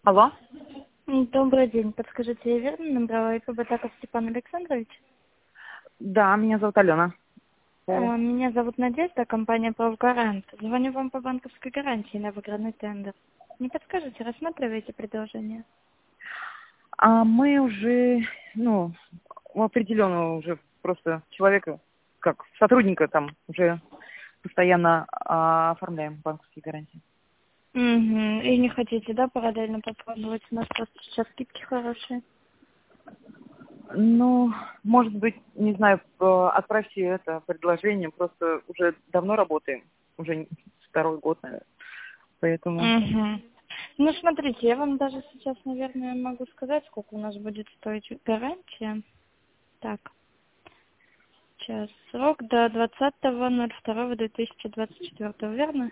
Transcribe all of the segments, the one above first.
Алло? Добрый день. Подскажите, я верно набрала ИП Батаков Степан Александрович? Да, меня зовут Алена. Меня зовут Надежда, компания «Правгарант». Звоню вам по банковской гарантии на выигранный тендер. Не подскажете, рассматриваете предложение? А мы уже, у определенного уже просто человека, как сотрудника там, уже постоянно оформляем банковские гарантии. Угу. И не хотите, да, параллельно попробовать? У нас просто сейчас скидки хорошие. Ну, может быть, не знаю, отправьте это предложение, просто уже давно работаем, уже второй год, наверное, поэтому... Угу. Ну, смотрите, я вам даже сейчас, наверное, могу сказать, сколько у нас будет стоить гарантия. Так, сейчас. Срок до 20.02.2024, верно?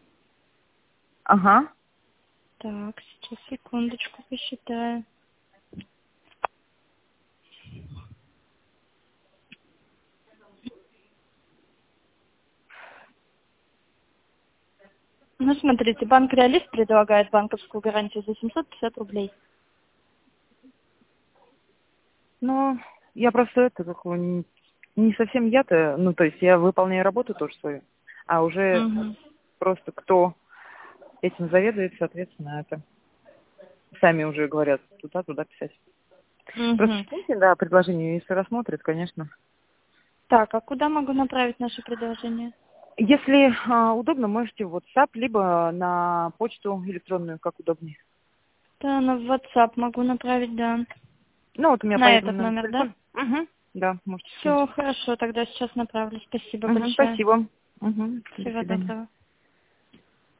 Ага. Так, сейчас, секундочку, посчитаю. Ну, смотрите, банк «Реалист» предлагает банковскую гарантию за 750 рублей. Ну, я просто это, не совсем я-то, то есть я выполняю работу тоже свою, а уже Угу. просто кто этим заведует, соответственно, это сами уже говорят, туда писать. Просто Угу. скиньте, да, предложение, если рассмотрят, конечно. Так, а куда могу направить наше предложение? Если удобно, можете в WhatsApp, либо на почту электронную, как удобнее. Да, на WhatsApp могу направить, да. Ну, вот у меня по На этому этот номеру номер, да? телефон. Угу. Да, можете скинуть. Все, хорошо, тогда сейчас направлю. Спасибо Угу, большое. спасибо. Угу, до Всего свидания. доброго.